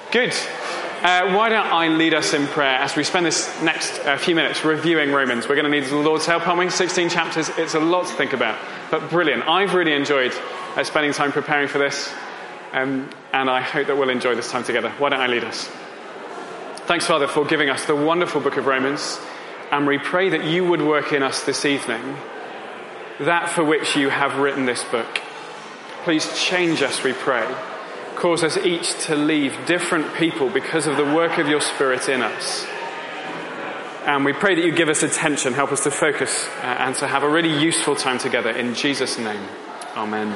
Good. Why don't I lead us in prayer as we spend this next few minutes reviewing Romans. We're going to need the Lord's help, aren't we? 16 chapters, it's a lot to think about, but brilliant. I've really enjoyed spending time preparing for this, and I hope that we'll enjoy this time together. Why don't I lead us? Thanks, Father, for giving us the wonderful book of Romans, and we pray that you would work in us this evening that for which you have written this book. Please change us, we pray. Cause us each to leave different people because of the work of your Spirit in us. And we pray that you give us attention, help us to focus and to have a really useful time together. In Jesus' name, amen.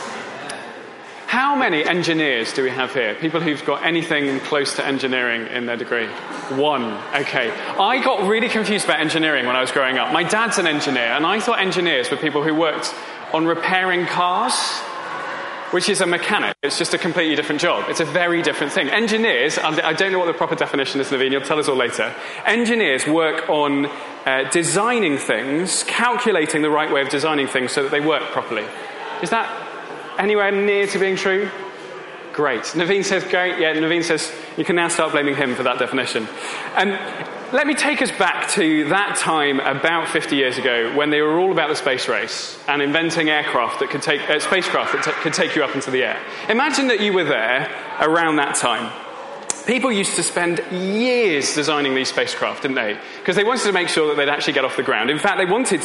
How many engineers do we have here? People who've got anything close to engineering in their degree? One. Okay. I got really confused about engineering when I was growing up. My dad's an engineer, and I thought engineers were people who worked on repairing cars, which is a mechanic. It's just a completely different job. It's a very different thing. Engineers, I don't know what the proper definition is, Naveen, you'll tell us all later. Engineers work on designing things, calculating the right way of designing things so that they work properly. Is that anywhere near to being true? Great. Naveen says great. Yeah, Naveen says you can now start blaming him for that definition. Let me take us back to that time about 50 years ago when they were all about the space race and inventing aircraft that could take spacecraft that could take you up into the air. Imagine that you were there around that time. People used to spend years designing these spacecraft, didn't they? Because they wanted to make sure that they'd actually get off the ground. In fact, they wanted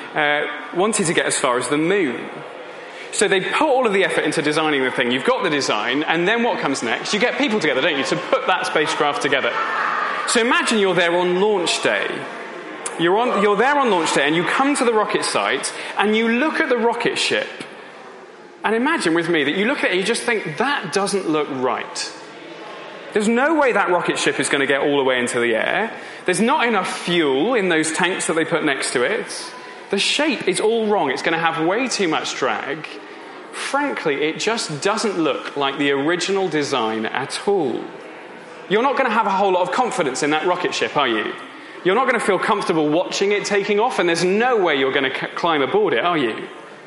to get as far as the moon. So they put all of the effort into designing the thing. You've got the design, and then what comes next? You get people together, don't you, to put that spacecraft together. So imagine you're there on launch day. You're there on launch day, and you come to the rocket site, and you look at the rocket ship. And imagine with me that you look at it and you just think, that doesn't look right. There's no way that rocket ship is going to get all the way into the air. There's not enough fuel in those tanks that they put next to it. The shape is all wrong. It's going to have way too much drag. Frankly, it just doesn't look like the original design at all. You're not going to have a whole lot of confidence in that rocket ship, are you? You're not going to feel comfortable watching it taking off, and there's no way you're going to climb aboard it, are you?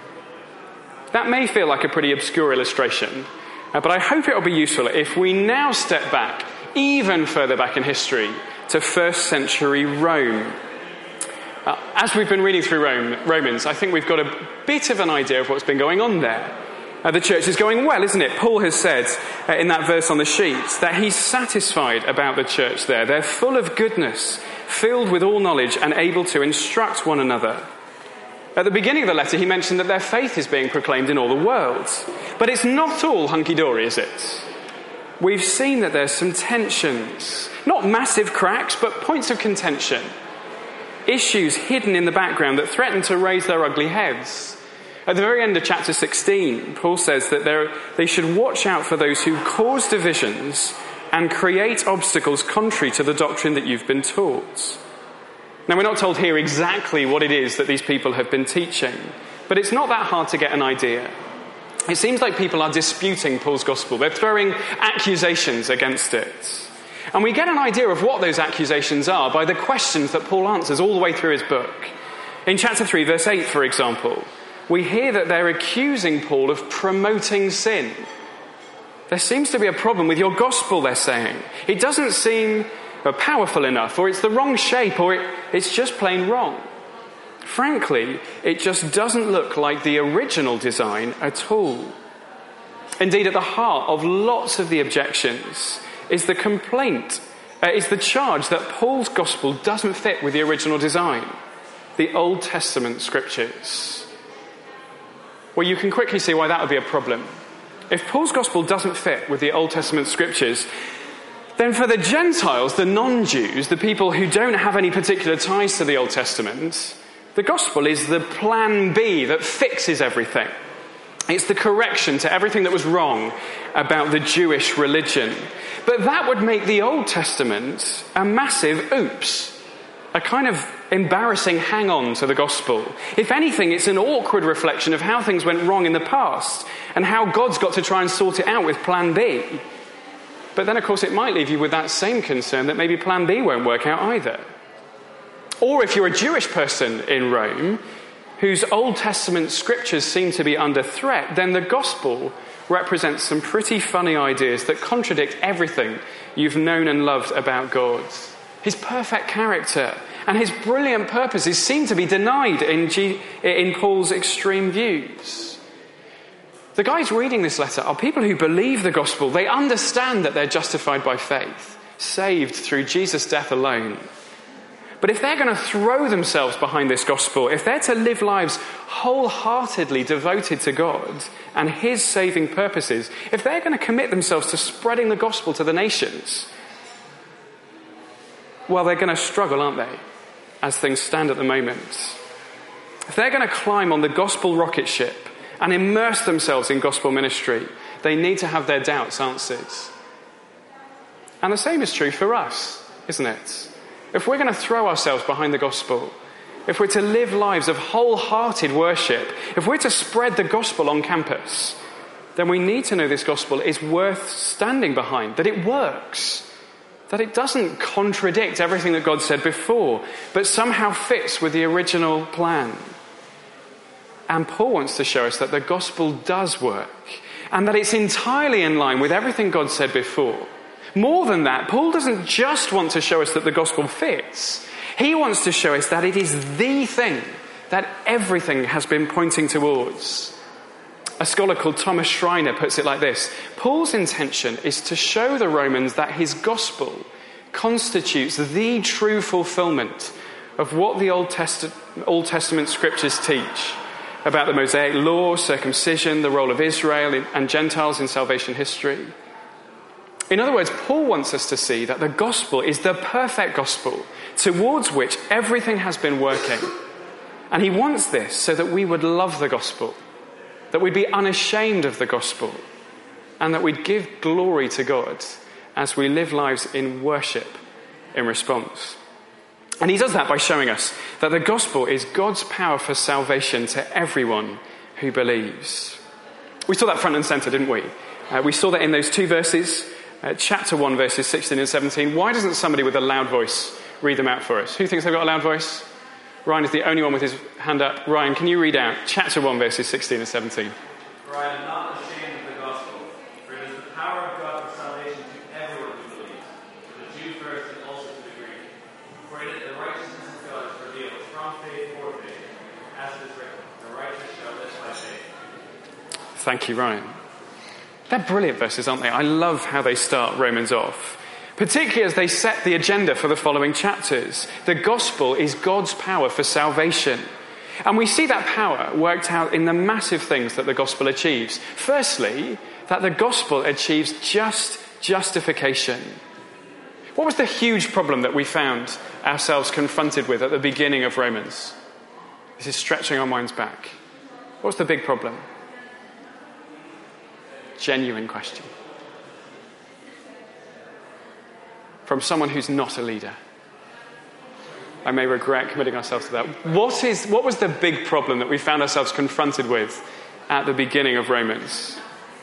That may feel like a pretty obscure illustration, but I hope it'll be useful if we now step back, even further back in history, to first century Rome. As we've been reading through Romans, I think we've got a bit of an idea of what's been going on there. The church is going well, isn't it? Paul has said in that verse on the sheet that he's satisfied about the church there. They're full of goodness, filled with all knowledge and able to instruct one another. At the beginning of the letter, he mentioned that their faith is being proclaimed in all the world. But it's not all hunky-dory, is it? We've seen that there's some tensions. Not massive cracks, but points of contention. Issues hidden in the background that threaten to raise their ugly heads. At the very end of chapter 16, Paul says that they should watch out for those who cause divisions and create obstacles contrary to the doctrine that you've been taught. Now, we're not told here exactly what it is that these people have been teaching, but it's not that hard to get an idea. It seems like people are disputing Paul's gospel. They're throwing accusations against it. And we get an idea of what those accusations are by the questions that Paul answers all the way through his book. In chapter 3, verse 8, for example, we hear that they're accusing Paul of promoting sin. There seems to be a problem with your gospel, they're saying. It doesn't seem powerful enough, or it's the wrong shape, or it's just plain wrong. Frankly, it just doesn't look like the original design at all. Indeed, at the heart of lots of the objections is the complaint, is the charge that Paul's gospel doesn't fit with the original design, the Old Testament scriptures. Well, you can quickly see why that would be a problem. If Paul's gospel doesn't fit with the Old Testament scriptures, then for the Gentiles, the non-Jews, the people who don't have any particular ties to the Old Testament, the gospel is the plan B that fixes everything. It's the correction to everything that was wrong about the Jewish religion. But that would make the Old Testament a massive oops, a kind of embarrassing hang-on to the gospel. If anything, it's an awkward reflection of how things went wrong in the past and how God's got to try and sort it out with plan B. But then, of course, it might leave you with that same concern that maybe plan B won't work out either. Or if you're a Jewish person in Rome whose Old Testament scriptures seem to be under threat, then the gospel represents some pretty funny ideas that contradict everything you've known and loved about God. His perfect character and his brilliant purposes seem to be denied in Paul's extreme views. The guys reading this letter are people who believe the gospel. They understand that they're justified by faith, saved through Jesus' death alone. But if they're going to throw themselves behind this gospel, if they're to live lives wholeheartedly devoted to God and his saving purposes, if they're going to commit themselves to spreading the gospel to the nations, well, they're going to struggle, aren't they, as things stand at the moment. If they're going to climb on the gospel rocket ship and immerse themselves in gospel ministry, they need to have their doubts answered. And the same is true for us, isn't it? If we're going to throw ourselves behind the gospel, if we're to live lives of wholehearted worship, if we're to spread the gospel on campus, then we need to know this gospel is worth standing behind, that it works, that it doesn't contradict everything that God said before, but somehow fits with the original plan. And Paul wants to show us that the gospel does work, and that it's entirely in line with everything God said before. More than that, Paul doesn't just want to show us that the gospel fits. He wants to show us that it is the thing that everything has been pointing towards. A scholar called Thomas Schreiner puts it like this: Paul's intention is to show the Romans that his gospel constitutes the true fulfillment of what the Old Testament scriptures teach about the Mosaic law, circumcision, the role of Israel and Gentiles in salvation history. In other words, Paul wants us to see that the gospel is the perfect gospel towards which everything has been working. And he wants this so that we would love the gospel, that we'd be unashamed of the gospel, and that we'd give glory to God as we live lives in worship in response. And he does that by showing us that the gospel is God's power for salvation to everyone who believes. We saw that front and centre, didn't we? We saw that in those two verses. Chapter 1, verses 16 and 17. Why doesn't somebody with a loud voice read them out for us? Who thinks they've got a loud voice? Ryan is the only one with his hand up. Ryan, can you read out chapter 1, verses 16 and 17? For I am not ashamed of the gospel, for it is the power of God for salvation to everyone who believes, to the Jew first and also to the Greek. For it is the righteousness of God is revealed from faith for faith, as it is written, the righteous shall live by faith. Thank you, Ryan. They're brilliant verses, aren't they? I love how they start Romans off, particularly as they set the agenda for the following chapters. The gospel is God's power for salvation. And we see that power worked out in the massive things that the gospel achieves. Firstly, that the gospel achieves just justification. What was the huge problem that we found ourselves confronted with at the beginning of Romans? This is stretching our minds back. What's the big problem? Genuine question. From someone who's not a leader. I may regret committing ourselves to that. What was the big problem that we found ourselves confronted with at the beginning of Romans?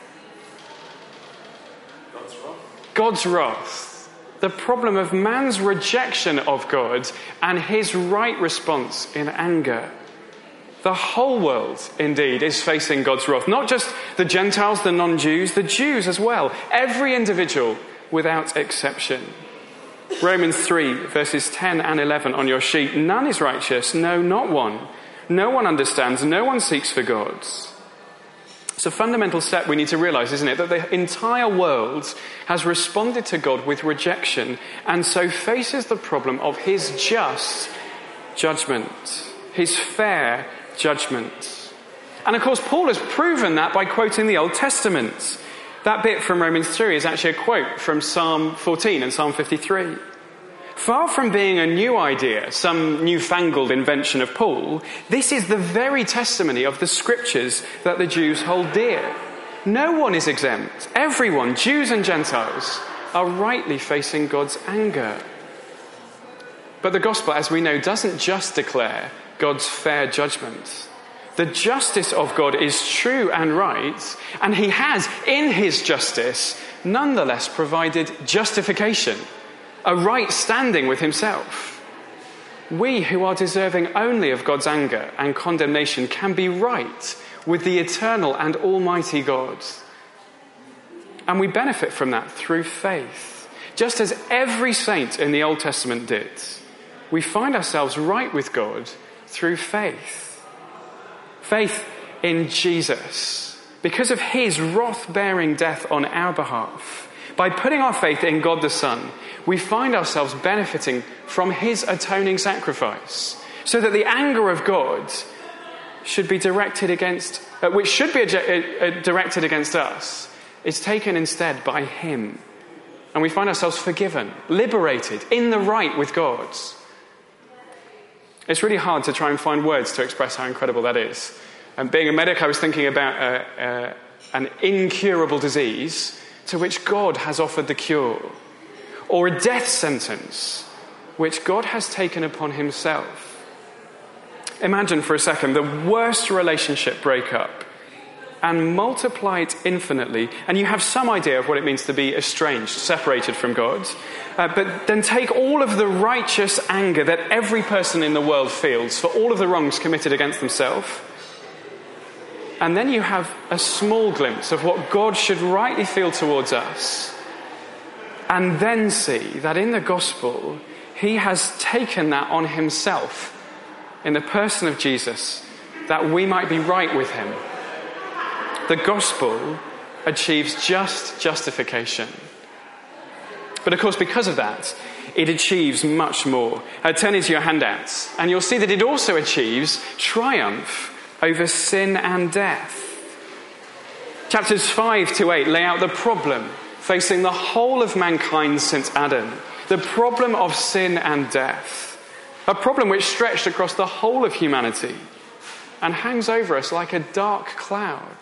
God's wrath. God's wrath. The problem of man's rejection of God and his right response in anger. The whole world, indeed, is facing God's wrath. Not just the Gentiles, the non-Jews, the Jews as well. Every individual without exception. Romans 3, verses 10 and 11 on your sheet. None is righteous, no, not one. No one understands, no one seeks for God. It's a fundamental step we need to realize, isn't it? That the entire world has responded to God with rejection and so faces the problem of his just judgment, his fair judgment. And of course, Paul has proven that by quoting the Old Testament. That bit from Romans 3 is actually a quote from Psalm 14 and Psalm 53. Far from being a new idea, some newfangled invention of Paul, this is the very testimony of the scriptures that the Jews hold dear. No one is exempt. Everyone, Jews and Gentiles, are rightly facing God's anger. But the gospel, as we know, doesn't just declare God's fair judgment. The justice of God is true and right, and he has, in his justice, nonetheless provided justification, a right standing with himself. We who are deserving only of God's anger and condemnation can be right with the eternal and almighty God. And we benefit from that through faith. Just as every saint in the Old Testament did, we find ourselves right with God through faith. Faith in Jesus. Because of his wrath-bearing death on our behalf, by putting our faith in God the Son, we find ourselves benefiting from his atoning sacrifice, so that the anger of God should be directed against, which should be directed against us, is taken instead by him. And we find ourselves forgiven, liberated, in the right with God. It's really hard to try and find words to express how incredible that is. And being a medic, I was thinking about an incurable disease to which God has offered the cure, or a death sentence which God has taken upon himself. Imagine for a second the worst relationship breakup and multiply it infinitely, and you have some idea of what it means to be estranged, separated from God. But then take all of the righteous anger that every person in the world feels for all of the wrongs committed against themselves, and then you have a small glimpse of what God should rightly feel towards us, and then see that in the gospel, he has taken that on himself in the person of Jesus, that we might be right with him. The gospel achieves just justification. But of course, because of that, it achieves much more. Turn into your handouts, and you'll see that it also achieves triumph over sin and death. Chapters 5 to 8 lay out the problem facing the whole of mankind since Adam. The problem of sin and death. A problem which stretched across the whole of humanity and hangs over us like a dark cloud.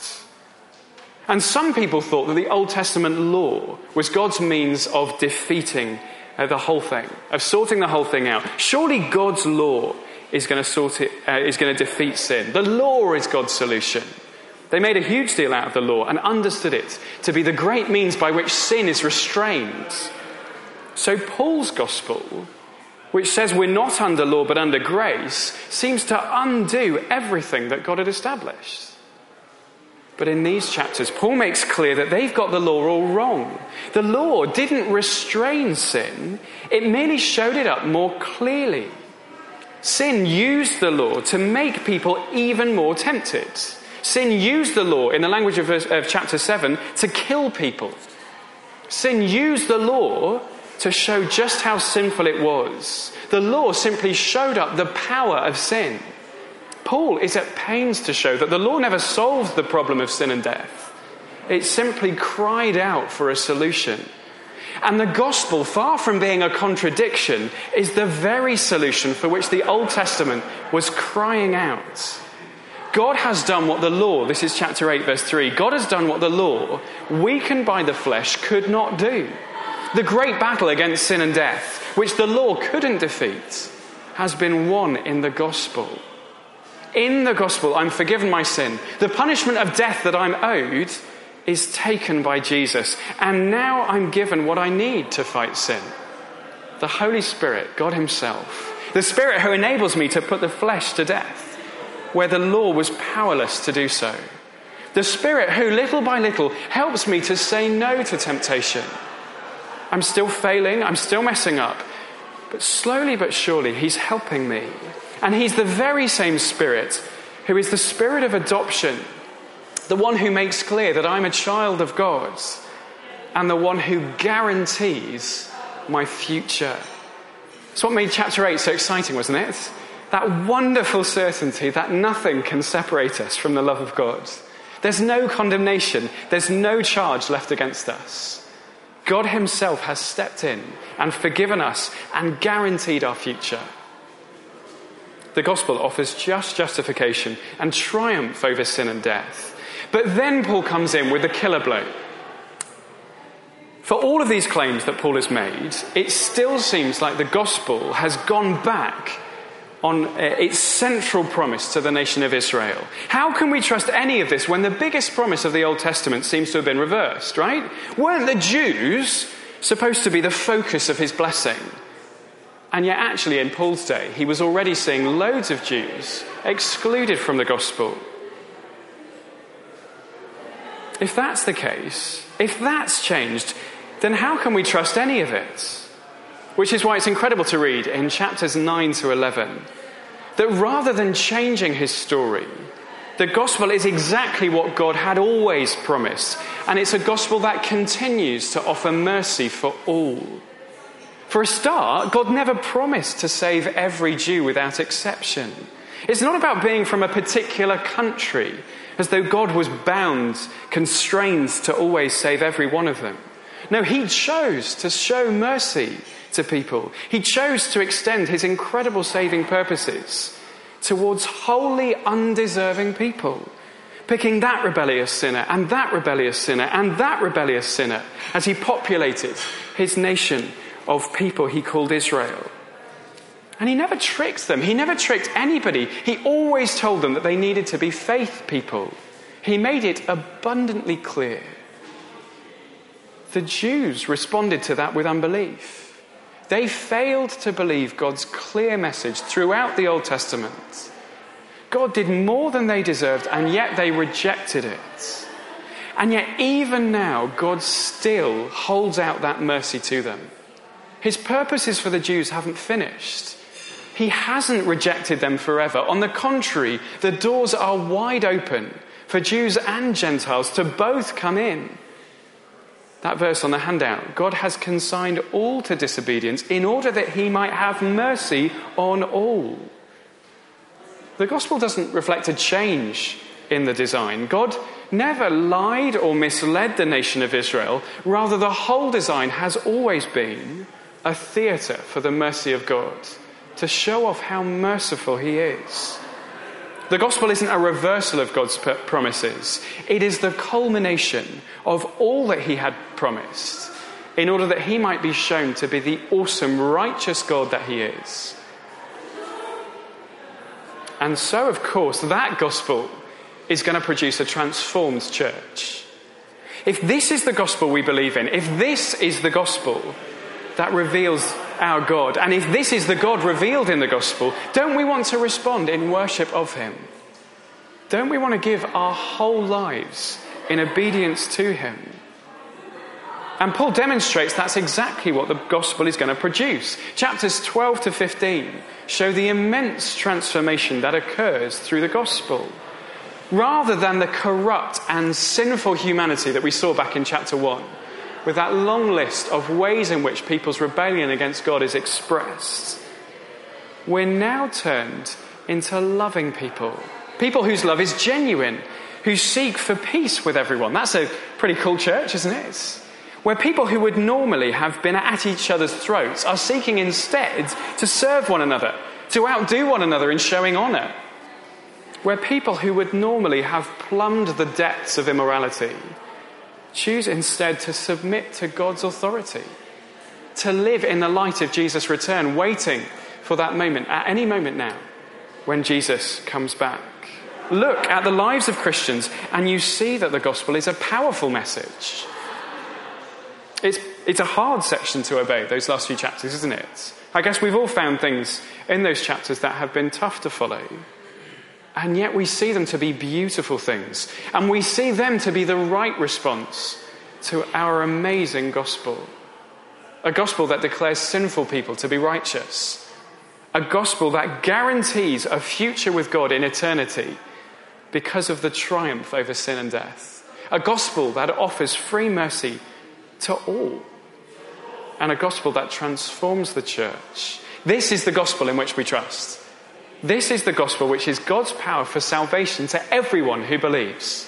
And some people thought that the Old Testament law was God's means of defeating the whole thing, of sorting the whole thing out. Surely God's law is going to defeat sin. The law is God's solution. They made a huge deal out of the law and understood it to be the great means by which sin is restrained. So Paul's gospel, which says we're not under law but under grace, seems to undo everything that God had established. But in these chapters, Paul makes clear that they've got the law all wrong. The law didn't restrain sin, it merely showed it up more clearly. Sin used the law to make people even more tempted. Sin used the law, in the language of chapter 7, to kill people. Sin used the law to show just how sinful it was. The law simply showed up the power of sin. Paul is at pains to show that the law never solved the problem of sin and death. It simply cried out for a solution. And the gospel, far from being a contradiction, is the very solution for which the Old Testament was crying out. God has done what the law, this is chapter 8 verse 3, God has done what the law, weakened by the flesh, could not do. The great battle against sin and death, which the law couldn't defeat, has been won in the gospel. In the gospel, I'm forgiven my sin. The punishment of death that I'm owed is taken by Jesus. And now I'm given what I need to fight sin. The Holy Spirit, God himself. The Spirit who enables me to put the flesh to death, where the law was powerless to do so. The Spirit who, little by little, helps me to say no to temptation. I'm still failing, I'm still messing up. But slowly but surely, he's helping me. And he's the very same Spirit who is the Spirit of adoption, the one who makes clear that I'm a child of God, and the one who guarantees my future. It's what made chapter 8 so exciting, wasn't it? That wonderful certainty that nothing can separate us from the love of God. There's no condemnation, there's no charge left against us. God himself has stepped in and forgiven us and guaranteed our future. The gospel offers just justification and triumph over sin and death. But then Paul comes in with the killer blow. For all of these claims that Paul has made, it still seems like the gospel has gone back on its central promise to the nation of Israel. How can we trust any of this when the biggest promise of the Old Testament seems to have been reversed, right? Weren't the Jews supposed to be the focus of his blessing? And yet actually in Paul's day, he was already seeing loads of Jews excluded from the gospel. If that's the case, if that's changed, then how can we trust any of it? Which is why it's incredible to read in chapters 9 to 11 that rather than changing his story, the gospel is exactly what God had always promised, and it's a gospel that continues to offer mercy for all. For a start, God never promised to save every Jew without exception. It's not about being from a particular country, as though God was bound, constrained to always save every one of them. No, he chose to show mercy to people. He chose to extend his incredible saving purposes towards wholly undeserving people, picking that rebellious sinner and that rebellious sinner and that rebellious sinner as he populated his nation of people he called Israel. And he never tricked them. He never tricked anybody. He always told them that they needed to be faith people. He made it abundantly clear. The Jews responded to that with unbelief. They failed to believe God's clear message throughout the Old Testament. God did more than they deserved, and yet they rejected it. And yet even now, God still holds out that mercy to them. His purposes for the Jews haven't finished. He hasn't rejected them forever. On the contrary, the doors are wide open for Jews and Gentiles to both come in. That verse on the handout, God has consigned all to disobedience in order that he might have mercy on all. The gospel doesn't reflect a change in the design. God never lied or misled the nation of Israel. Rather, the whole design has always been a theatre for the mercy of God, to show off how merciful he is. The gospel isn't a reversal of God's promises. It is the culmination of all that he had promised, in order that he might be shown to be the awesome, righteous God that he is. And so, of course, that gospel is going to produce a transformed church. If this is the gospel we believe in, if this is the gospel that reveals our God, and if this is the God revealed in the gospel, don't we want to respond in worship of him? Don't we want to give our whole lives in obedience to him? And Paul demonstrates that's exactly what the gospel is going to produce. Chapters 12 to 15 show the immense transformation that occurs through the gospel. Rather than the corrupt and sinful humanity that we saw back in chapter 1, with that long list of ways in which people's rebellion against God is expressed, we're now turned into loving people. People whose love is genuine, who seek for peace with everyone. That's a pretty cool church, isn't it? Where people who would normally have been at each other's throats are seeking instead to serve one another, to outdo one another in showing honour. Where people who would normally have plumbed the depths of immorality choose instead to submit to God's authority, to live in the light of Jesus' return, waiting for that moment, at any moment now, when Jesus comes back. Look at the lives of Christians and you see that the gospel is a powerful message. It's a hard section to obey, those last few chapters, isn't it? I guess we've all found things in those chapters that have been tough to follow. And yet we see them to be beautiful things. And we see them to be the right response to our amazing gospel. A gospel that declares sinful people to be righteous. A gospel that guarantees a future with God in eternity because of the triumph over sin and death. A gospel that offers free mercy to all. And a gospel that transforms the church. This is the gospel in which we trust. This is the gospel which is God's power for salvation to everyone who believes.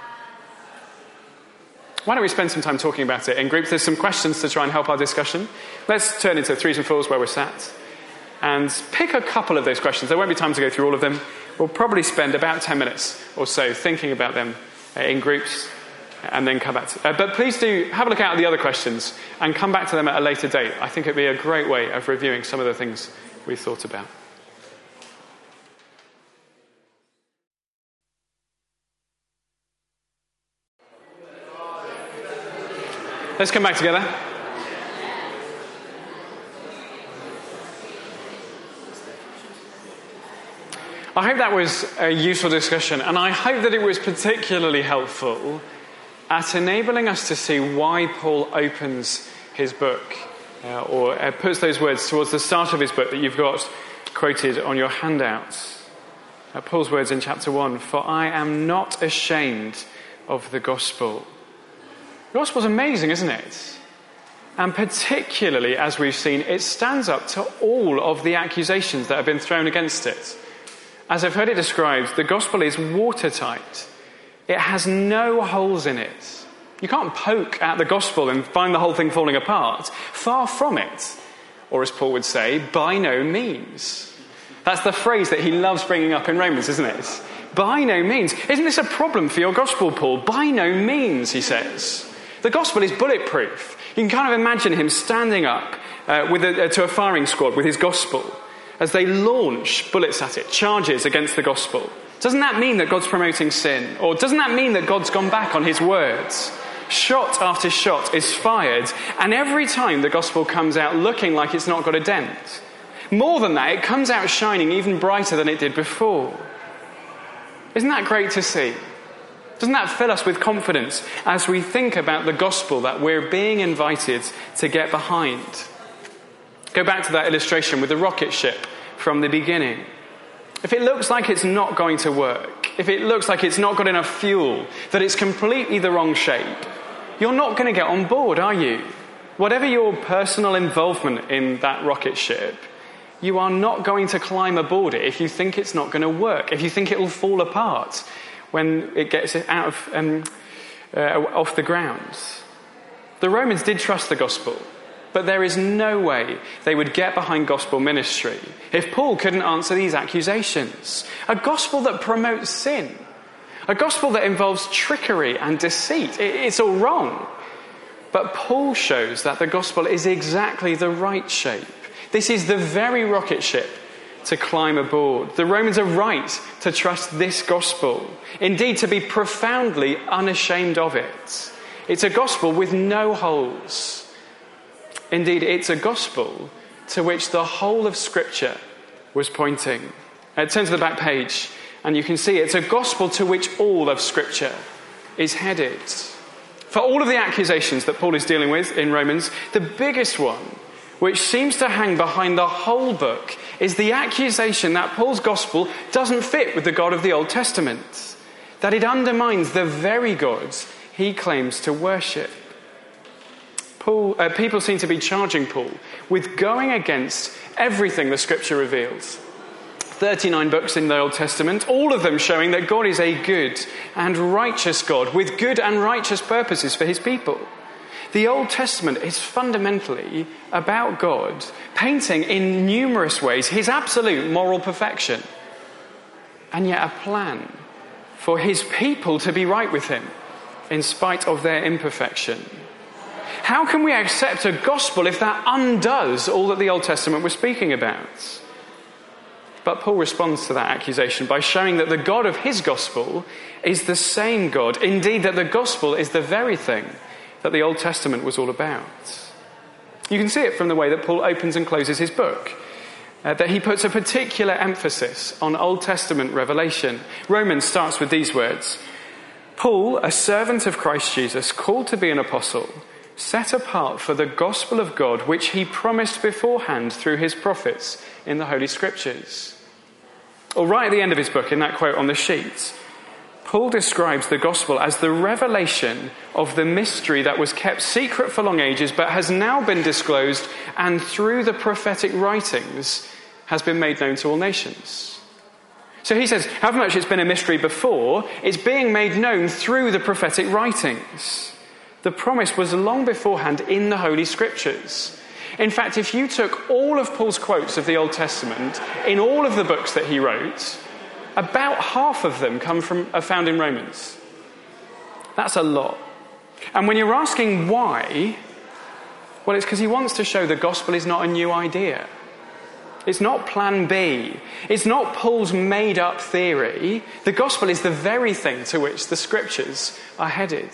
Why don't we spend some time talking about it in groups? There's some questions to try and help our discussion. Let's turn into 3s and 4s where we're sat and pick a couple of those questions. There won't be time to go through all of them. We'll probably spend about 10 minutes or so thinking about them in groups and then come back to but please do have a look at the other questions and come back to them at a later date. I think it'd be a great way of reviewing some of the things we thought about. Let's come back together. I hope that was a useful discussion, and I hope that it was particularly helpful at enabling us to see why Paul opens his book or puts those words towards the start of his book that you've got quoted on your handouts. Paul's words in chapter 1, "For I am not ashamed of the gospel." The gospel's amazing, isn't it? And particularly, as we've seen, it stands up to all of the accusations that have been thrown against it. As I've heard it described, the gospel is watertight. It has no holes in it. You can't poke at the gospel and find the whole thing falling apart. Far from it. Or as Paul would say, by no means. That's the phrase that he loves bringing up in Romans, isn't it? By no means. Isn't this a problem for your gospel, Paul? By no means, he says. The gospel is bulletproof. You can kind of imagine him standing up to a firing squad with his gospel as they launch bullets at it, charges against the gospel. Doesn't that mean that God's promoting sin? Or doesn't that mean that God's gone back on his words? Shot after shot is fired, and every time the gospel comes out looking like it's not got a dent. More than that, it comes out shining even brighter than it did before. Isn't that great to see? Doesn't that fill us with confidence as we think about the gospel that we're being invited to get behind? Go back to that illustration with the rocket ship from the beginning. If it looks like it's not going to work, if it looks like it's not got enough fuel, that it's completely the wrong shape, you're not going to get on board, are you? Whatever your personal involvement in that rocket ship, you are not going to climb aboard it if you think it's not going to work, if you think it will fall apart when it gets out of off the ground. The Romans did trust the gospel, but there is no way they would get behind gospel ministry if Paul couldn't answer these accusations. A gospel that promotes sin, a gospel that involves trickery and deceit. It's all wrong. But Paul shows that the gospel is exactly the right shape. This is the very rocket ship to climb aboard. The Romans are right to trust this gospel. Indeed, to be profoundly unashamed of it. It's a gospel with no holes. Indeed, it's a gospel to which the whole of Scripture was pointing. Turn to the back page, and you can see it's a gospel to which all of Scripture is headed. For all of the accusations that Paul is dealing with in Romans, the biggest one, which seems to hang behind the whole book, is the accusation that Paul's gospel doesn't fit with the God of the Old Testament, that it undermines the very God he claims to worship. People seem to be charging Paul with going against everything the Scripture reveals. 39 books in the Old Testament, all of them showing that God is a good and righteous God with good and righteous purposes for his people. The Old Testament is fundamentally about God painting in numerous ways his absolute moral perfection, and yet a plan for his people to be right with him in spite of their imperfection. How can we accept a gospel if that undoes all that the Old Testament was speaking about? But Paul responds to that accusation by showing that the God of his gospel is the same God. Indeed, that the gospel is the very thing that the Old Testament was all about. You can see it from the way that Paul opens and closes his book, that he puts a particular emphasis on Old Testament revelation. Romans starts with these words: Paul, a servant of Christ Jesus, called to be an apostle, set apart for the gospel of God, which he promised beforehand through his prophets in the Holy Scriptures. Or right at the end of his book, in that quote on the sheet, Paul describes the gospel as the revelation of the mystery that was kept secret for long ages, but has now been disclosed, and through the prophetic writings has been made known to all nations. So he says, however much it's been a mystery before, it's being made known through the prophetic writings. The promise was long beforehand in the Holy Scriptures. In fact, if you took all of Paul's quotes of the Old Testament in all of the books that he wrote, about half of them are found in Romans. That's a lot. And when you're asking why, well, it's because he wants to show the gospel is not a new idea. It's not plan B. It's not Paul's made-up theory. The gospel is the very thing to which the Scriptures are headed.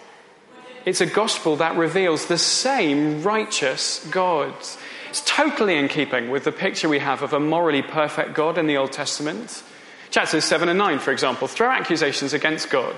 It's a gospel that reveals the same righteous God. It's totally in keeping with the picture we have of a morally perfect God in the Old Testament. Chapters 7 and 9, for example, throw accusations against God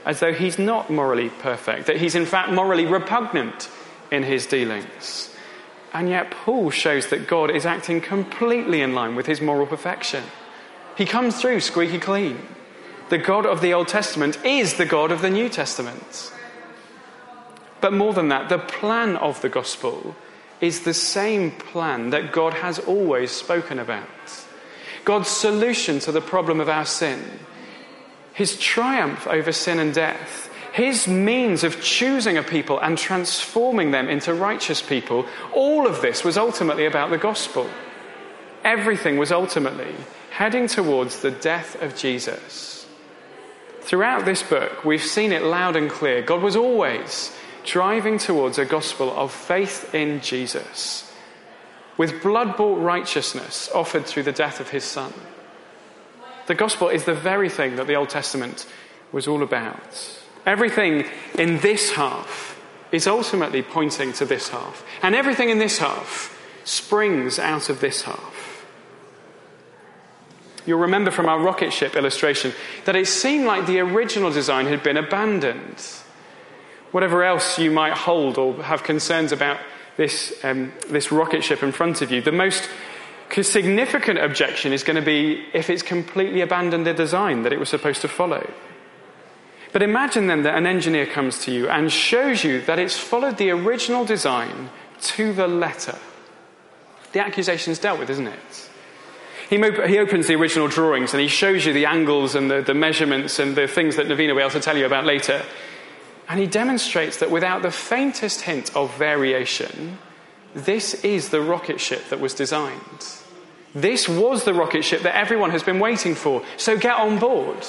as though he's not morally perfect, that he's in fact morally repugnant in his dealings. And yet Paul shows that God is acting completely in line with his moral perfection. He comes through squeaky clean. The God of the Old Testament is the God of the New Testament. But more than that, the plan of the gospel is the same plan that God has always spoken about. God's solution to the problem of our sin, his triumph over sin and death, his means of choosing a people and transforming them into righteous people, all of this was ultimately about the gospel. Everything was ultimately heading towards the death of Jesus. Throughout this book, we've seen it loud and clear. God was always driving towards a gospel of faith in Jesus, with blood-bought righteousness offered through the death of his Son. The gospel is the very thing that the Old Testament was all about. Everything in this half is ultimately pointing to this half. And everything in this half springs out of this half. You'll remember from our rocket ship illustration that it seemed like the original design had been abandoned. Whatever else you might hold or have concerns about this rocket ship in front of you, the most significant objection is going to be if it's completely abandoned the design that it was supposed to follow. But imagine then that an engineer comes to you and shows you that it's followed the original design to the letter. The accusation's dealt with, isn't it? He opens the original drawings and he shows you the angles and the measurements and the things that Navina will be able to tell you about later. And he demonstrates that without the faintest hint of variation, this is the rocket ship that was designed. This was the rocket ship that everyone has been waiting for. So get on board.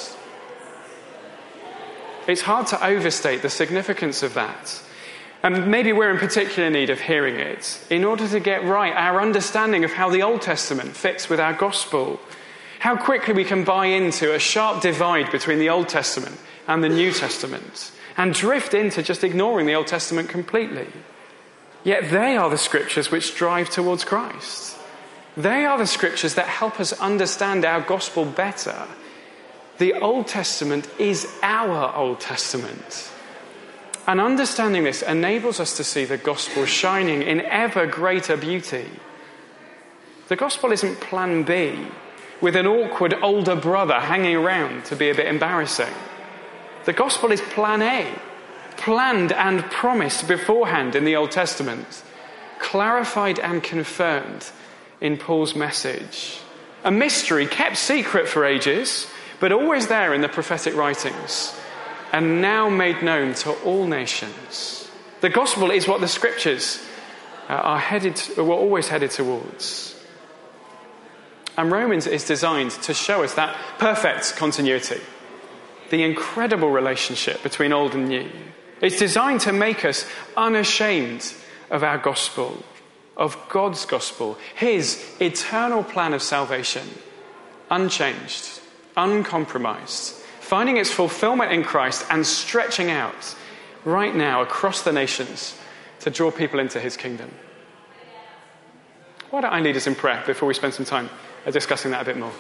It's hard to overstate the significance of that. And maybe we're in particular need of hearing it in order to get right our understanding of how the Old Testament fits with our gospel. How quickly we can buy into a sharp divide between the Old Testament and the New Testament and drift into just ignoring the Old Testament completely. Yet they are the scriptures which drive towards Christ. They are the scriptures that help us understand our gospel better. The Old Testament is our Old Testament. And understanding this enables us to see the gospel shining in ever greater beauty. The gospel isn't plan B, with an awkward older brother hanging around to be a bit embarrassing. The gospel is plan A, planned and promised beforehand in the Old Testament, clarified and confirmed in Paul's message. A mystery kept secret for ages, but always there in the prophetic writings, and now made known to all nations. The gospel is what the scriptures were always headed towards. And Romans is designed to show us that perfect continuity, the incredible relationship between old and new. It's designed to make us unashamed of our gospel, of God's gospel, his eternal plan of salvation, unchanged, uncompromised, finding its fulfillment in Christ and stretching out right now across the nations to draw people into his kingdom. Why don't I lead us in prayer before we spend some time discussing that a bit more?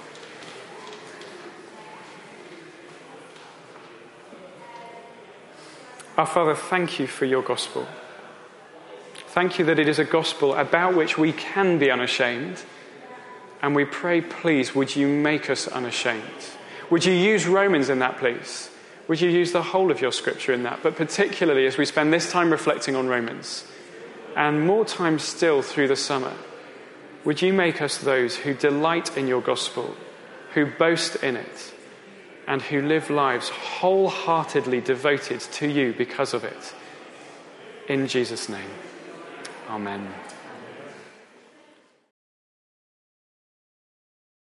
Our Father, thank you for your gospel. Thank you that it is a gospel about which we can be unashamed. And we pray, please, would you make us unashamed? Would you use Romans in that, please? Would you use the whole of your scripture in that? But particularly as we spend this time reflecting on Romans, and more time still through the summer, would you make us those who delight in your gospel, who boast in it, and who live lives wholeheartedly devoted to you because of it. In Jesus' name, amen.